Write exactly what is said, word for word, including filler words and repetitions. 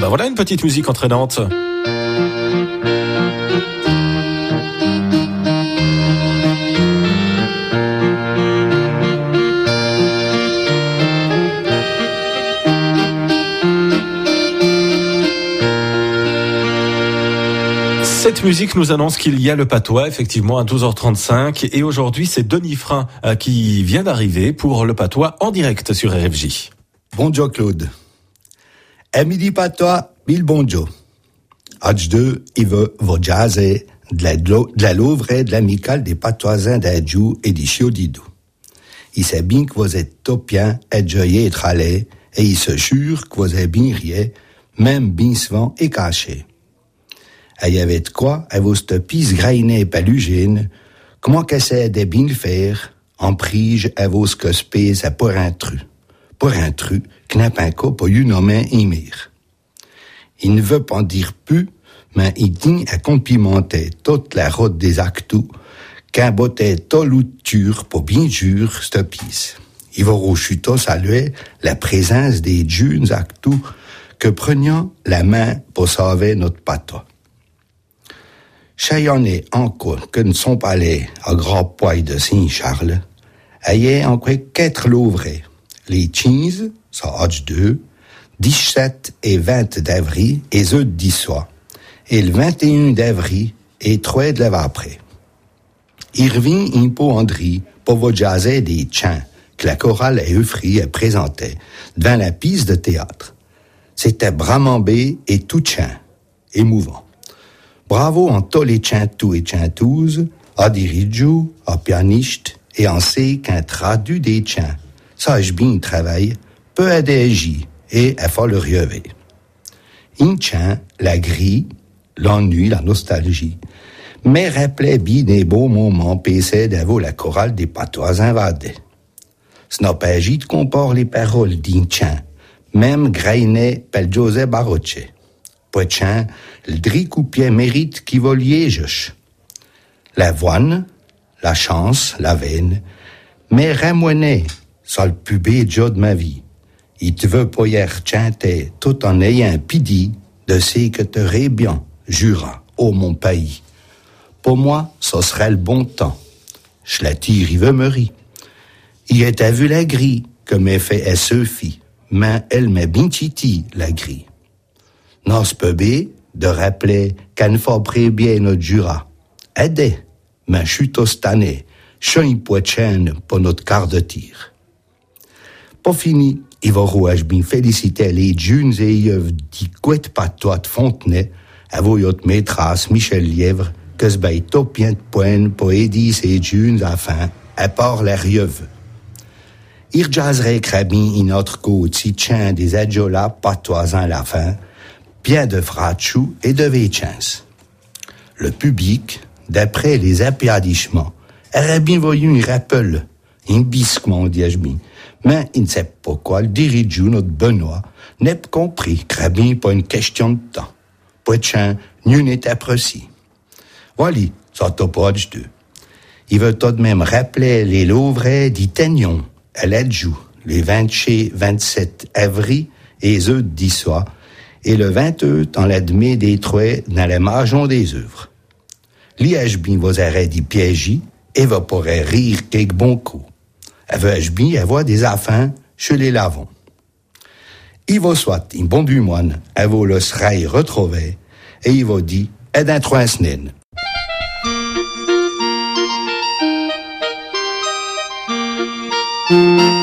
Ben voilà une petite musique entraînante. Cette musique nous annonce qu'il y a le patois, effectivement, à douze heures trente-cinq. Et aujourd'hui, c'est Denis Frein euh, qui vient d'arriver pour le patois en direct sur R F J. Bonjour Claude. À midi patois, Bill bonjour. H deux, il veut vous jaser de la, de la louvre de l'amicale des patoisins d'Adjou et du Chiodidou. Il sait bien que vous êtes topien, joyeux et tralé, et il se jure que vous êtes bien rié, même bien souvent et caché. Il y avait de quoi, à vos stopis grainées et palugines, comment qu'essaie de bien le faire, en prige à vos scospés à pour un tru. Pour un tru, qui n'a pas un coup pour une homme émir. Il ne veut pas en dire plus, mais il dit à complimenter toute la route des actus, qu'un bottet tolouture pour bien jure stopis. Il va rochuto saluer la présence des jeunes actus que prenions la main pour sauver notre patois. Chayonnais encore que ne sont pas allés à Grand Poil de Saint-Charles, ayez encore quatre louvrés. Les quinze, ça H deux, dix-sept et vingt d'avril, et eux dix soirs. Et le vingt et un d'avril, et trois de l'avant-après. Il revient un peu André pour vous jaser des chants que la chorale et Euphorie a présenté devant la piste de théâtre. C'était bramambé et tout chant, émouvant. Bravo en tous les chantous et chantouses, à dirigeants, à pianistes, et en sait qu'un traduit des chants. Ça, je bien travaille, peut adagir et à faire le rêver. Un chant, la grille, l'ennui, la nostalgie, mais rappelait bien des beaux moments passés d'avant la chorale des patois invadés. Ce n'a pas agi de comparer les paroles d'un chant, même grainé par José Barocce. Pour chant, le dricoupier mérite qui vaut liégeche. L'avoine, la chance, la veine, mais ramoiné, ça le pubé de de ma vie. Il te veut pas hier chanter tout en ayant pidi de ce que t'aurais bien, jura, ô mon pays. Pour moi, ça serait le bon temps. Je la tire, il veut me ri. Il est à vu la grille, que m'est fait à Sophie, mais elle m'a bien titi, la grille. Non, ce peut bien de rappeler qu'elle fabrique bien notre jura. Aidez, mais je suis tostané, chien poitraine pour notre quart de tir. Pas fini, il va rouage bien féliciter les jeunes et yeux dit couette patois de Fontenay, à vos autres maîtresses Michel Lièvre, que ce bail topien de poigne pour aider ces jeunes afin, à part la rieuve. Il jaserait crabin une autre côte si tient des adjolas patoisans à la fin, bien de frachou et de véchance. Le public, d'après les applaudissements, aurait bien voulu un rappel, un bisquement, dis-je bien. Mais il ne sait pas quoi, le dirigeant, notre Benoît, n'a pas compris, crabin pas une question de temps. Pas de chien, nul n'est apprécié. Voilà, ça t'a pas de deux. Il veut tout de même rappeler les louvres d'Itagnon, à l'adjou, les vingt-six, vingt-sept avril et eux dix soirs, et le vingt-deux, dans l'admet des trois, dans les margons des œuvres. Liège bien vos arrêts d'y piéger, et va pourrait rire quelques bons coups. Avais-je bien avoir des affins chez les lavons. Il va soit un bon du moine, à vos le serail retrouvé, et il va dire, et d'un trois semaines. Thank you.